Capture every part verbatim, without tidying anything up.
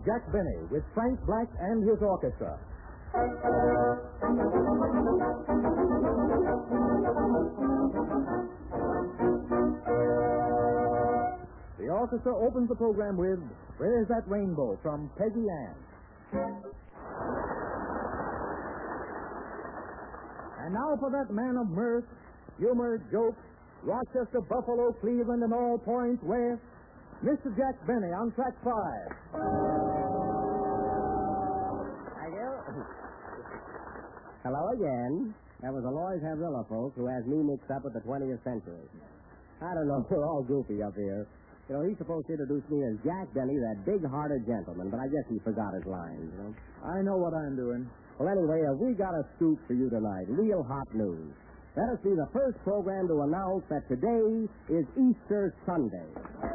Jack Benny with Frank Black and his orchestra. The orchestra opens the program with Where's That Rainbow from Peggy Ann. And now for that man of mirth, humor, jokes, Rochester, Buffalo, Cleveland, and all points west, Mister Jack Benny on track five. Thank you. Hello again. That was the Lois Havrilla folk who has me mixed up with the twentieth century. I don't know, we're all goofy up here. You know, he's supposed to introduce me as Jack Benny, that big-hearted gentleman, but I guess he forgot his lines, you know. I know what I'm doing. Well, anyway, uh, we got a scoop for you tonight, real hot news. Let us be the first program to announce that today is Easter Sunday.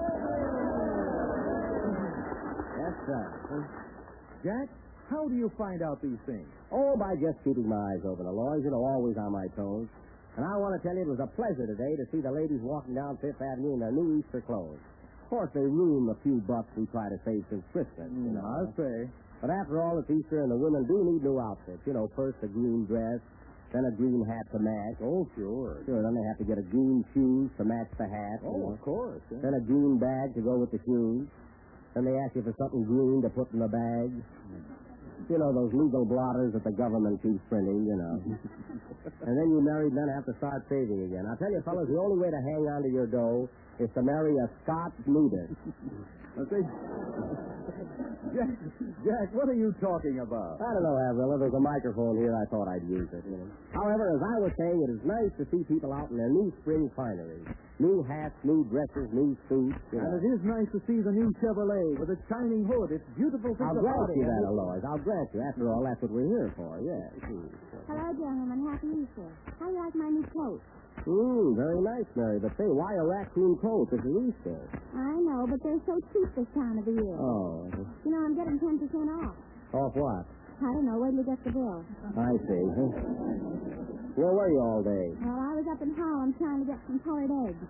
Yes, sir. Jack, how do you find out these things? Oh, by just keeping my eyes open, Aloys. You know, always on my toes. And I want to tell you it was a pleasure today to see the ladies walking down Fifth Avenue in their new Easter clothes. Of course, they ruin the few bucks we try to save since Christmas, you know. I'll say. But after all, it's Easter, and the women do need new outfits. You know, first a green dress, then a green hat to match. Oh, sure. Sure, then they have to get a green shoes to match the hat. Oh, you know. of course. Yeah. Then a green bag to go with the shoes. Then they ask you for something green to put in the bag. You know, those legal blotters that the government keeps printing, you know. And then you married men have to start saving again. I'll tell you, fellas, the only way to hang on to your dough is to marry a Scotch nudist. Okay. Jack, Jack, what are you talking about? I don't know, Avrilla. There's a microphone here. I thought I'd use it, you know. However, as I was saying, it is nice to see people out in their new spring finery. New hats, new dresses, new suits. You know. And it is nice to see the new Chevrolet with its shining hood. It's beautiful to I'll the grant body. you that, Aloys. I'll grant you. After all, that's what we're here for, yes. Hello, gentlemen. Happy Easter. How do you like my new coat? Hmm, very nice, Mary. But say, why a raccoon coat? This is Easter. I know, but they're so cheap this time of the year. Oh. You know, I'm getting ten percent off. Off what? I don't know. Wait till you get the bill. I see. Where were you all day? Well, I was up in Harlem trying to get some colored eggs.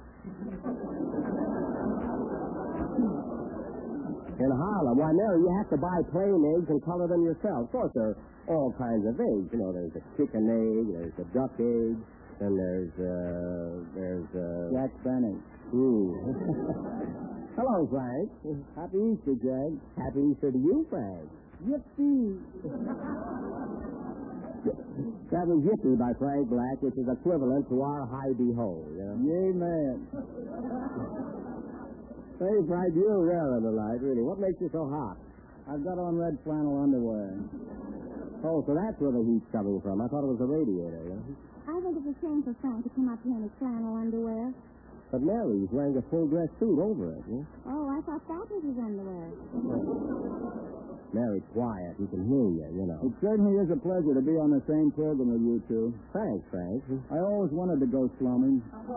In Harlem? Why, Mary, you have to buy plain eggs and color them yourself. Of course, there are all kinds of eggs. You know, there's a chicken egg, there's a duck egg, then there's, uh, there's, uh... Jack Benny. Hmm. Hello, Frank. Happy Easter, Jack. Happy Easter to you, Frank. Yippee. That was Yippee by Frank Black, which is equivalent to our hi-de-ho, you know? Yay, man. Hey, Frank, you're rare tonight, really. What makes you so hot? I've got on red flannel underwear. Oh, so that's where the heat's coming from. I thought it was the radiator, you know? I think it's a shame for Frank to come up here in his flannel underwear. But Mary's wearing a full-dress suit over it, huh? Oh, I thought that was his underwear. Mary, quiet. He can hear you, you know. It certainly is a pleasure to be on the same program with you two. Thanks, Frank. I always wanted to go slumming.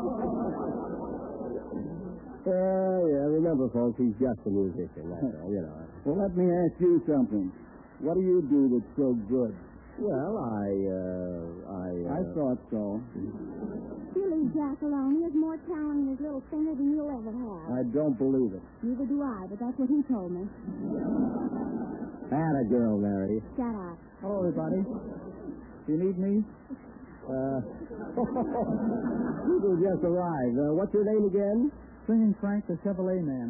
Yeah, yeah. Remember, folks, he's just a musician, that's all, you know. Well, let me ask you something. What do you do that's so good? Well, I, uh, I... Uh... I thought so. You leave Jack alone. He has more talent in his little finger than you'll ever have. I don't believe it. Neither do I, but that's what he told me. Atta girl, Mary. Shut up. Hello, everybody. Do you need me? Uh, you just arrived. Uh, what's your name again? Singing Frank the Chevrolet Man.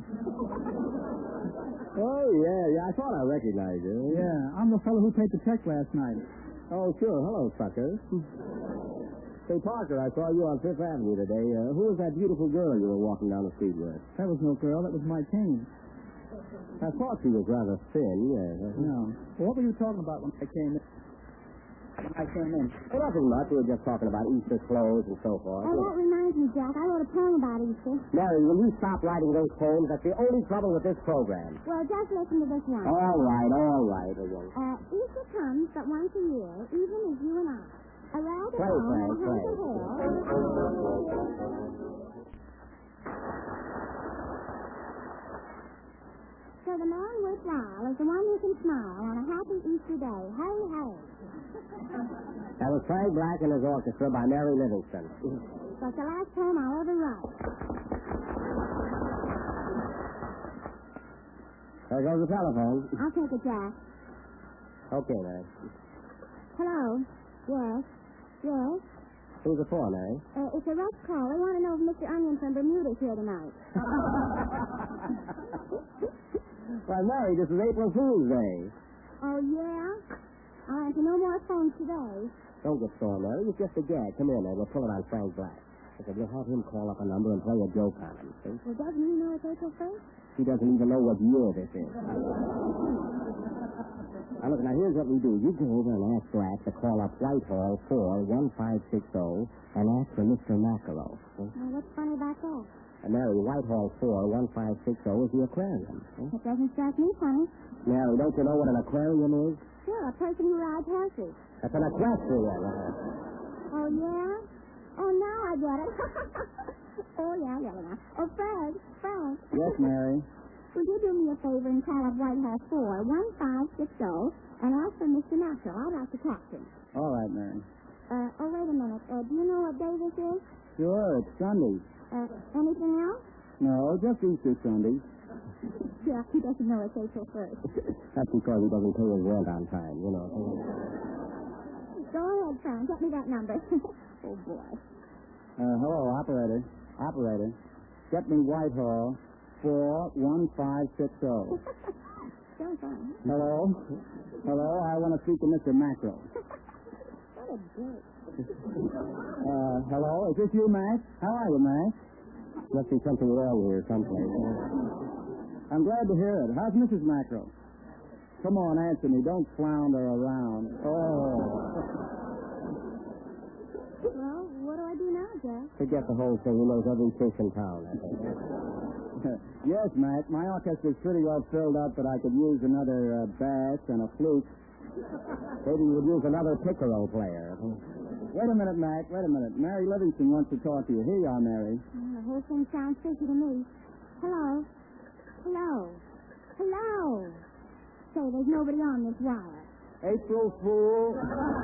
Oh, yeah, yeah. I thought I recognized you. Yeah, I'm the fellow who paid the check last night. Oh, sure. Hello, sucker. Say, Parker, I saw you on Fifth Avenue today. Uh, who was that beautiful girl you were walking down the street with? That was no girl. That was my cane. I thought she was rather thin, yes. No. Well, what were you talking about when I came in? When I came in? Well, nothing much. We were just talking about Easter clothes and so forth. Oh, that reminds me, Jack. I wrote a poem about Easter. Mary, will you stop writing those poems? That's the only trouble with this program. Well, just listen to this one. All right, all right. Uh, Easter comes but once a year, even as you and I. A ride Play, along Frank, a play. hill. So the man worthwhile is the one who can smile on a happy Easter day. Hey, hey. That was Frank Black and his orchestra by Mary Livingston. That's the last poem I'll ever write. There goes the telephone. I'll take it, Jack. Okay, Mary. Hello? Yes? Yes? Who's it for, Mary? Uh, it's a rush call. I want to know if Mister Onion from Bermuda's here tonight. Why, Mary, this is April Fool's Day. Oh, yeah? I'll answer no more phones today. Don't get sore, Mary. It's just a gag. Come here, Mary. We'll pull it on Frank Black. I said, we'll have him call up a number and play a joke on him, see? Well, doesn't he know it's April first? He doesn't even know what year this is. Now, look, now, here's what we do. You go over and ask Black to call up Whitehall four one five six zero and ask for Mister Mackerel. See? Well, what's funny about that? And Mary, Whitehall four one five six zero is the aquarium. See? It doesn't strike me funny. Mary, don't you know what an aquarium is? Sure, a person who rides horses. That's an equestrian. Oh, yeah? Oh, now I get it. oh, yeah, yeah, yeah. Oh, Frank, Frank. Yes, Mary. Would you do me a favor and call up Whitehall four one five six zero and ask for Mister Mackerel? I'd like to talk to him. All right, Mary. Uh, oh, wait a minute. Uh, do you know what day this is? Sure, it's Sunday. Uh, anything else? No, just Easter Sunday. Yeah, he doesn't know it's April first. That's because he doesn't pay his rent on time, you know. Go ahead, Frank. Get me that number. oh, boy. Uh, hello, operator. Operator. Get me Whitehall four one five six zero. So fun. Hello? Hello, I want to speak to Mister Mackerel. What a jerk. Uh, hello, is this you, Mac? How are you, Mac? Must be something wrong here someplace. I'm glad to hear it. How's Missus Mackerel? Come on, answer me. Don't flounder around. Oh. Well, what do I do now, Jack? Forget the whole thing. He knows every fish in town, I think. Yes, Mac. My orchestra's pretty well filled up, but I could use another uh, bass and a flute. Maybe you would use another piccolo player. Wait a minute, Mac. Wait a minute. Mary Livingston wants to talk to you. Here you are, Mary. Well, the whole thing sounds fishy to me. Hello? Hello? Hello? Say, there's nobody on this wire. April Fool.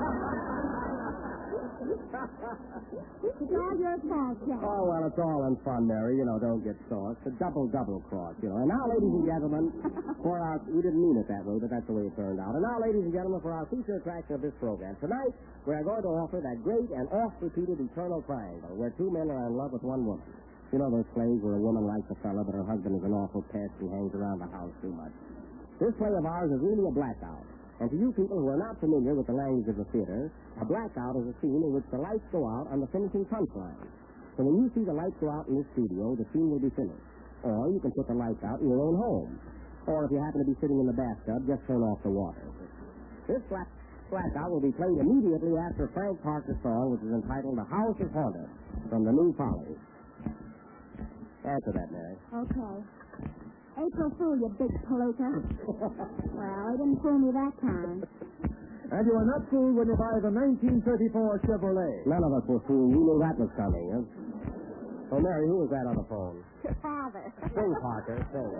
It's all your fault, Jack. Oh, well, it's all in fun, Mary. You know, don't get sore. It's a double-double cross, you know. And now, ladies and gentlemen, for our... We didn't mean it that way, but that's the way it turned out. And now, ladies and gentlemen, for our feature attraction of this program. Tonight, we are going to offer that great and oft-repeated eternal triangle, where two men are in love with one woman. You know those plays where a woman likes a fella, but her husband is an awful pest and hangs around the house too much. This play of ours is really a blackout. And to you people who are not familiar with the language of the theater, a blackout is a scene in which the lights go out on the finishing punchline. So when you see the lights go out in this studio, the scene will be finished. Or you can put the lights out in your own home. Or if you happen to be sitting in the bathtub, just turn off the water. This black, blackout will be played immediately after Frank Parker's song, which is entitled The House is Haunted, from the New Follies. Answer that, Mary. Okay. April Fool, you big polluter. Well, he didn't fool me that time. And you are not fooled when you buy the nineteen thirty-four Chevrolet. None of us were fools. We knew that was coming. Huh? Oh, Mary, who was that on the phone? Your father. Sing, Parker. Sing.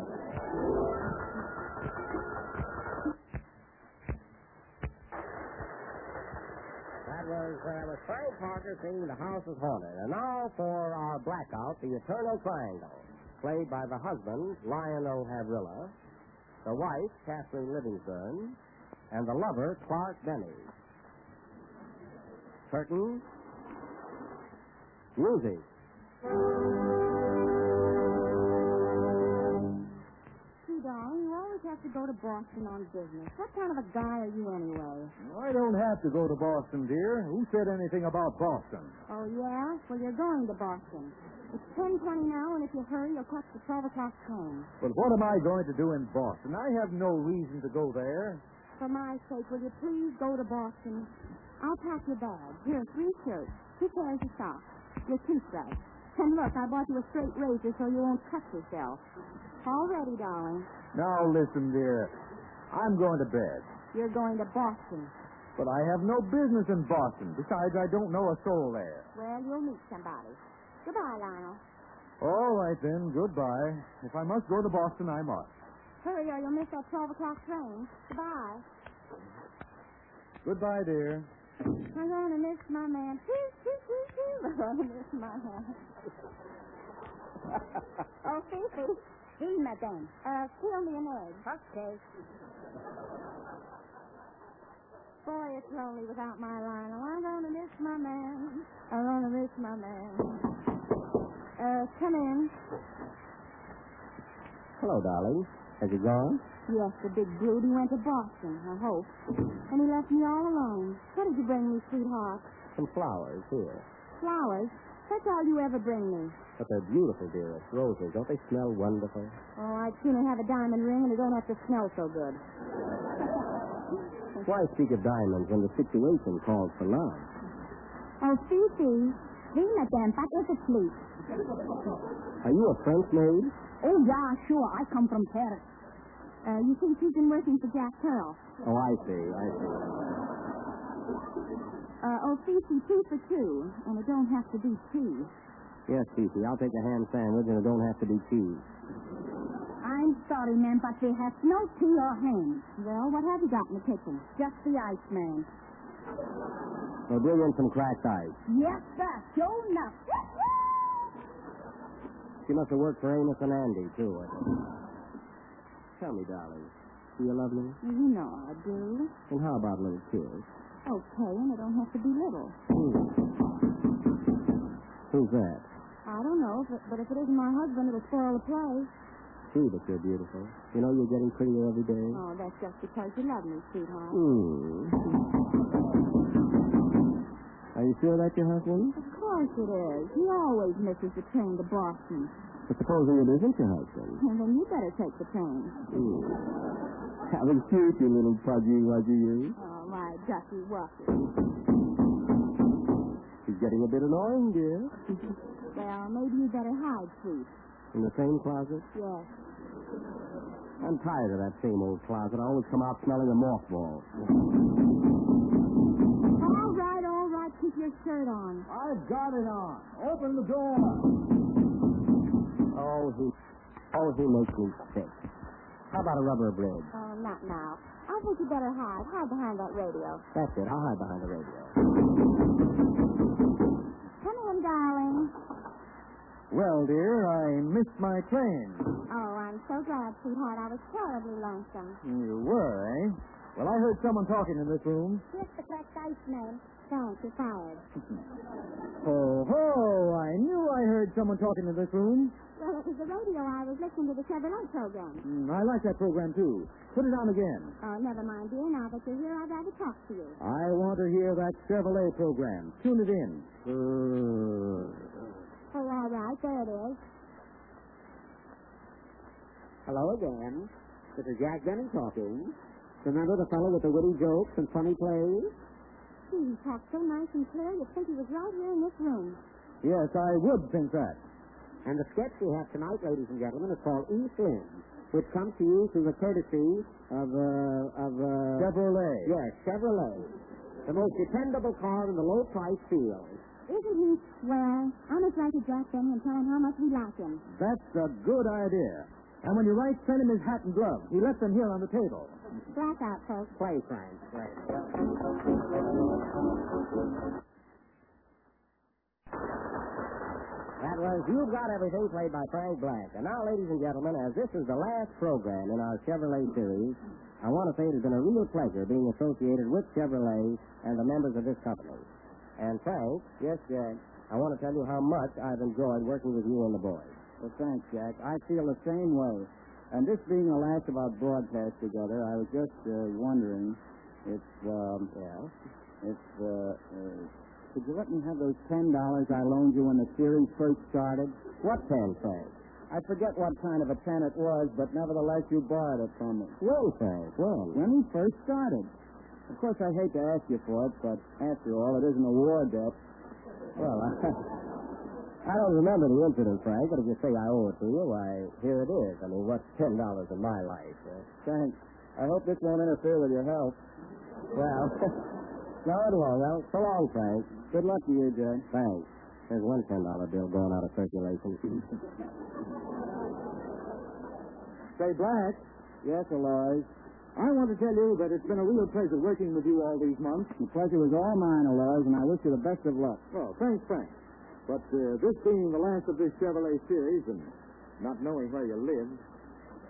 That was, uh, that was Frank Parker singing The House is Haunted. And now for our blackout, the Eternal Triangle, played by the husband, Lionel Havrilla, the wife, Kathleen Livingston, and the lover, Clark Benny. Curtain. Music. Gee, darling, you always have to go to Boston on business. What kind of a guy are you anyway? I don't have to go to Boston, dear. Who said anything about Boston? Oh, yeah? Well, you're going to Boston. It's ten twenty now, and if you hurry, you'll catch the twelve o'clock train. But what am I going to do in Boston? I have no reason to go there. For my sake, will you please go to Boston? I'll pack your bag. Here, three shirts, two pairs of socks, your toothbrush. And look, I bought you a straight razor so you won't cut yourself. All ready, darling. Now, listen, dear. I'm going to bed. You're going to Boston. But I have no business in Boston. Besides, I don't know a soul there. Well, you'll meet somebody. Goodbye, Lionel. All right, then. Goodbye. If I must go to Boston, I must. Hurry or you'll miss that twelve o'clock train. Goodbye. Goodbye, dear. I'm going to miss my man. I'm going to miss my man. Oh, Fifi, See, madame. Uh, kill me an egg. Okay. Boy, it's lonely without my Lionel. I'm gonna miss my man. I'm gonna miss my man. Uh, come in. Hello, darling. Has he gone? Yes, the big brute. He went to Boston, I hope. And he left me all alone. What did you bring me, sweetheart? Some flowers here. Flowers? That's all you ever bring me. But they're beautiful, dearest. Roses. Don't they smell wonderful? Oh, I'd sooner have a diamond ring and it don't have to smell so good. Why speak of diamonds when the situation calls for love? Oh, Fifi. See, madame, that is asleep. Are you a French maid? Oh, yeah, sure. I come from Paris. Uh, you think she's been working for Jack Pearl? Oh, I see. I see. Uh, oh, Fifi, two for two. And it don't have to be tea. Yes, Fifi. I'll take a ham sandwich, and it don't have to be cheese. I'm sorry, ma'am, but we have no tea or ham. Well, what have you got in the kitchen? Just the ice, ma'am. So bring in some cracked ice. Yes, sir. Sure enough. She must have worked for Amos and Andy, too. I think. Tell me, darling, do you love me? You know I do. And how about a little kiss? Okay, and it don't have to be little. Hmm. Who's that? I don't know, but, but if it isn't my husband, it'll spoil the play. Gee, but you're beautiful. You know you're getting prettier every day. Oh, that's just because you love me, sweetheart. Hmm. Are you sure that's your husband? Of course it is. He always misses the train to Boston. But supposing it isn't your husband? And then you better take the train. Hmm. How cute, you little pudgy wudgy you. Oh, my ducky wucky. She's getting a bit annoying, dear. Well, maybe you better hide, sweet. In the same closet? Yes. I'm tired of that same old closet. I always come out smelling of mothballs. All right, all right. Keep your shirt on. I've got it on. Open the door. Oh, he, oh, he makes me sick. How about a rubber bridge? Oh, not now. I think you better hide. Hide behind that radio. That's it. I'll hide behind the radio. Come in, darling. Well, dear, I missed my train. Oh, I'm so glad, sweetheart. I was terribly lonesome. You were, eh? Well, I heard someone talking in this room. Here's the cracked ice, man. Thanks, you're fired. Oh, ho! I knew I heard someone talking in this room. Well, it was the radio. I was listening to the Chevrolet program. Mm, I like that program, too. Put it on again. Oh, never mind, dear. Now that you're here, I'd rather talk to you. I want to hear that Chevrolet program. Tune it in. Uh, Oh, all right. There it is. Hello again. This is Jack Benny talking. Remember the fellow with the witty jokes and funny plays? Gee, he talked so nice and clear, you'd think he was right here in this room. Yes, I would think that. And the sketch we have tonight, ladies and gentlemen, is called East Lynn, which comes to you through the courtesy of, uh, of, uh... Chevrolet. Yes, Chevrolet. The most dependable car in the low-price field. Isn't he swell? I must write to Jack Benny and tell him how much we like him. That's a good idea. And when you write, send him his hat and gloves. He left them here on the table. Black out, folks. Play, Frank, play. That was You've Got Everything, played by Frank Black. And now, ladies and gentlemen, as this is the last program in our Chevrolet series, I want to say it has been a real pleasure being associated with Chevrolet and the members of this company. And Frank, Yes, Jack. I want to tell you how much I've enjoyed working with you and the boys. Well, thanks, Jack. I feel the same way. And this being the last of our broadcasts together, I was just uh, wondering if, um, Yeah? if, uh, uh, could you let me have those ten dollars I loaned you when the series first started? What pen, Frank? I forget what kind of a pen it was, but nevertheless, you borrowed it from me. When, Frank? When? When we first started. Of course, I hate to ask you for it, but after all, it isn't a war debt. Well, I, I don't remember the incident, Frank, but if you say I owe it to you, why, here it is. I mean, what's ten dollars in my life? Uh, Thanks. I hope this won't interfere with your health. well, no, it won't. Well, so long, Frank. Good luck to you, Jack. Thanks. There's one ten dollar bill going out of circulation. Say, Black. Yes, Aloys. I want to tell you that it's been a real pleasure working with you all these months. The pleasure was all mine, Aloys, and I wish you the best of luck. Oh, thanks, Frank. But uh, this being the last of this Chevrolet series and not knowing where you live,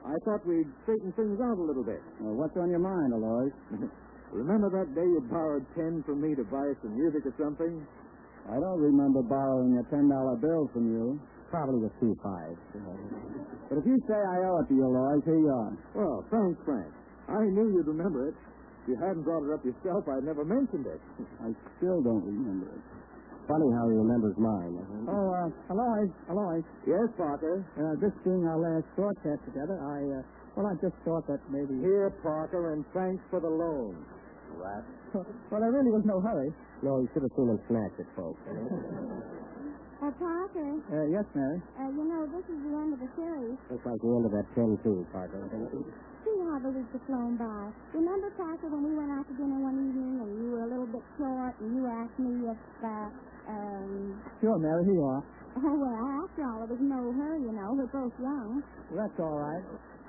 I thought we'd straighten things out a little bit. Well, what's on your mind, Aloys? Remember that day you borrowed ten from me to buy some music or something? I don't remember borrowing a ten dollar bill from you. Probably was two five. But if you say I owe it to you, Aloys, here you are. Well, thanks, Frank. I knew you'd remember it. If you hadn't brought it up yourself, I'd never mentioned it. I still don't remember it. Funny how he remembers mine. Oh, uh, Aloys, Aloys. Yes, Parker? Uh, this being our last broadcast together, I, uh, well, I just thought that maybe... Here, Parker, and thanks for the loan. What? Well, there really was no hurry. No, you should have seen him snatch it, folks. Uh, Parker, Uh, yes, Mary? uh, you know, this is the end of the series. Looks like the end of that ten, too, Parker. See how the weeks have flown by. Remember, Parker, when we went out to dinner one evening and you were a little bit short and you asked me if, uh, um... Sure, Mary, here you are. Oh, well, after all, there was no hurry, you know. We're both young. Well, that's all right.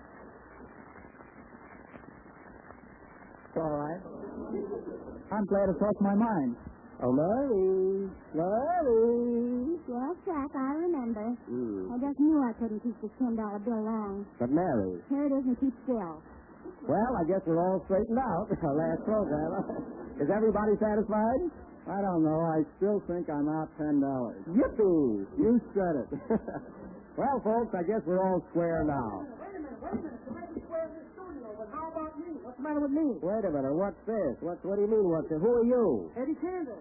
It's all right. I'm glad it's off my mind. Oh, Mary. Mary. Yes, Jack, I remember. Mm. I just knew I couldn't keep this ten dollar bill long. But, Mary. Here it is and keep still. Well, I guess we're all straightened out. Our last program. Is everybody satisfied? I don't know. I still think I'm out ten dollars. Yippee! You said it. Well, folks, I guess we're all square now. Wait a minute, wait a minute. You're ready to square in this studio, but how about me? What's the matter with me? Wait a minute. What's this? What's, what do you mean, what's this? Who are you? Eddie Kander.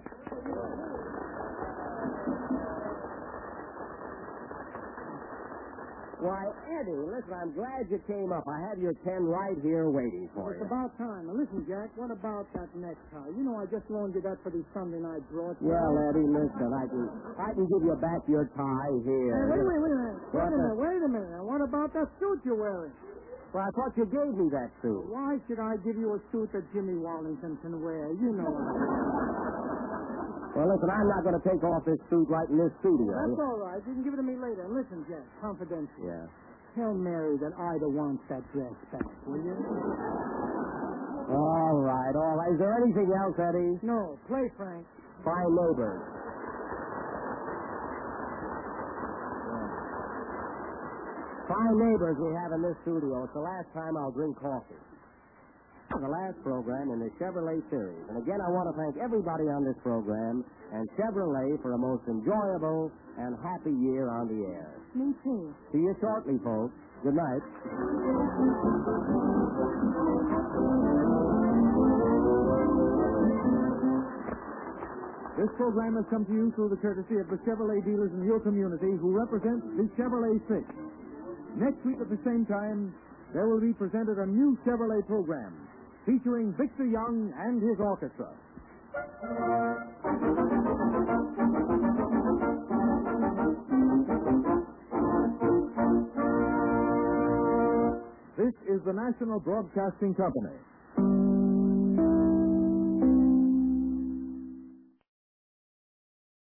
Why, Eddie, listen, I'm glad you came up. I have your ten right here waiting for It's you. about time. Now, listen, Jack, what about that necktie? You know, I just loaned you that for the Sunday night broadcast. Well, Eddie, listen, I can I can give you back your tie here. Hey, wait a minute, wait a minute. Wait What a the- minute, wait a minute. Now, what about that suit you're wearing? Well, I thought you gave me that suit. Why should I give you a suit that Jimmy Wallington can wear? You know what I mean. Well, listen, I'm not going to take off this suit right in this studio. That's all right. You can give it to me later. And listen, Jack, confidential. Yeah. Tell Mary that Ida wants that dress back, will you? All right, all right. Is there anything else, Eddie? No, play, Frank. Fine neighbors. Fine neighbors we have in this studio. It's the last time I'll drink coffee. The last program in the Chevrolet series. And again, I want to thank everybody on this program and Chevrolet for a most enjoyable and happy year on the air. Me too. See you shortly, folks. Good night. This program has come to you through the courtesy of the Chevrolet dealers in your community who represent the Chevrolet Six. Next week at the same time, there will be presented a new Chevrolet program featuring Victor Young and his orchestra. This is the National Broadcasting Company.